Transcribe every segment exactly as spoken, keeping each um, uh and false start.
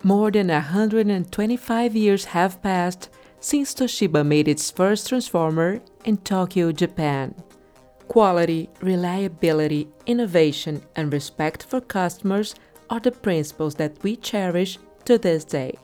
More than one hundred twenty-five years have passed since Toshiba made its first transformer in Tokyo, Japan. Quality, reliability, innovation, and respect for customers are the principles that we cherish to this day.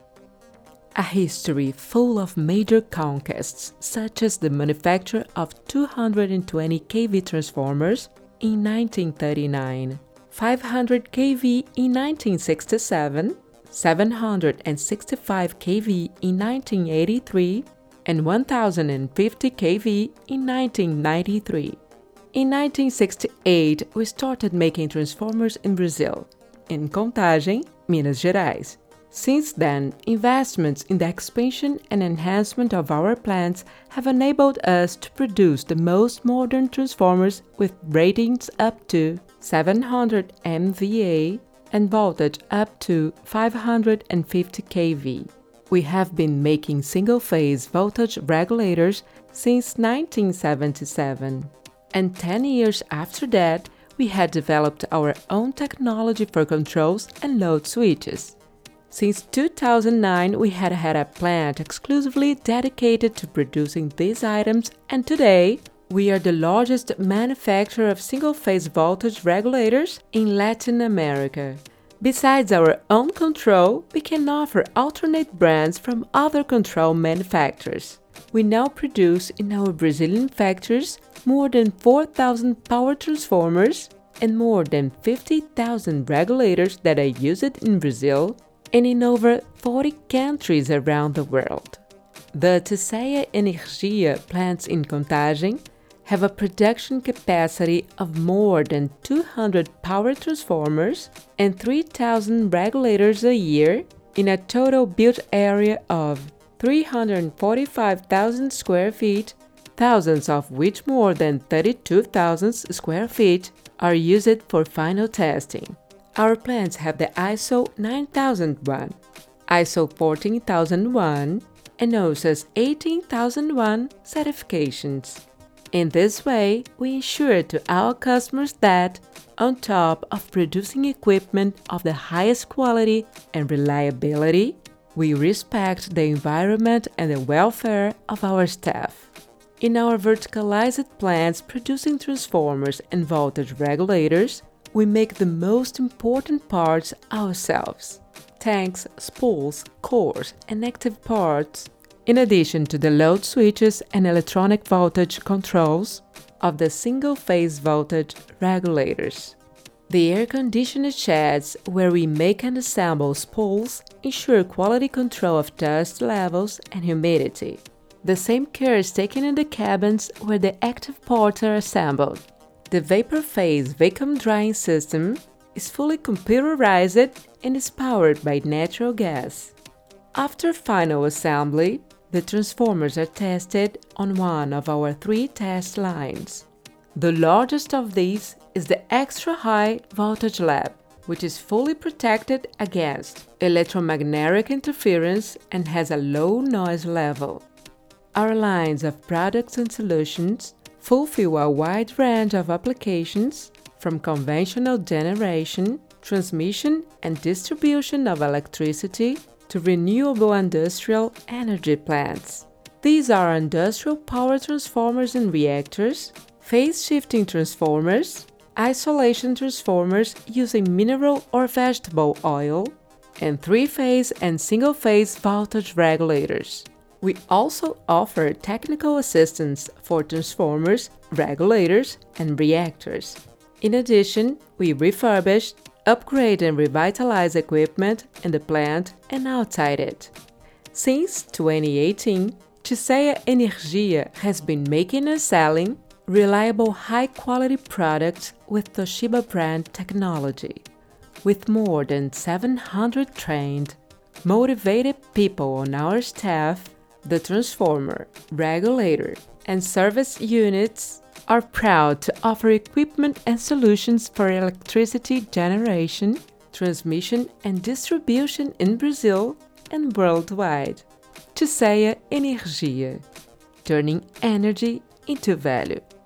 A history full of major conquests, such as the manufacture of two hundred twenty kilovolt transformers in nineteen thirty-nine, five hundred kilovolt in nineteen sixty-seven, seven hundred sixty-five kilovolt in nineteen eighty-three, and one thousand fifty kilovolt in nineteen ninety-three. In nineteen sixty-eight, we started making transformers in Brazil, in Contagem, Minas Gerais. Since then, investments in the expansion and enhancement of our plants have enabled us to produce the most modern transformers with ratings up to seven hundred M V A and voltage up to five hundred fifty kilovolt. We have been making single-phase voltage regulators since nineteen seventy-seven, and ten years after that, we had developed our own technology for controls and load switches. Since two thousand nine, we had had a plant exclusively dedicated to producing these items, and today, we are the largest manufacturer of single-phase voltage regulators in Latin America. Besides our own control, we can offer alternate brands from other control manufacturers. We now produce in our Brazilian factories more than four thousand power transformers and more than fifty thousand regulators that are used in Brazil and in over forty countries around the world. The Tisea Energia plants in Contagem have a production capacity of more than two hundred power transformers and three thousand regulators a year in a total built area of three hundred forty-five thousand square feet, thousands of which more than thirty-two thousand square feet are used for final testing. Our plants have the I S O nine thousand one, I S O fourteen thousand one, and O S A S eighteen thousand one certifications. In this way, we ensure to our customers that, on top of producing equipment of the highest quality and reliability, we respect the environment and the welfare of our staff. In our verticalized plants producing transformers and voltage regulators, we make the most important parts ourselves: tanks, spools, cores, and active parts, in addition to the load switches and electronic voltage controls of the single-phase voltage regulators. The air-conditioned sheds where we make and assemble spools ensure quality control of dust levels and humidity. The same care is taken in the cabins where the active parts are assembled. The vapor phase vacuum drying system is fully computerized and is powered by natural gas. After final assembly, the transformers are tested on one of our three test lines. The largest of these is the Extra High Voltage Lab, which is fully protected against electromagnetic interference and has a low noise level. Our lines of products and solutions fulfill a wide range of applications, from conventional generation, transmission, and distribution of electricity to renewable industrial energy plants. These are industrial power transformers and reactors, phase-shifting transformers, isolation transformers using mineral or vegetable oil, and three-phase and single-phase voltage regulators. We also offer technical assistance for transformers, regulators, and reactors. In addition, we refurbish, upgrade and revitalize equipment in the plant and outside it. Since twenty eighteen, Tisea Energia has been making and selling reliable high-quality products with Toshiba brand technology. With more than seven hundred trained, motivated people on our staff, the transformer, regulator, and service units are proud to offer equipment and solutions for electricity generation, transmission, and distribution in Brazil and worldwide. Tisea Energia, turning energy into value.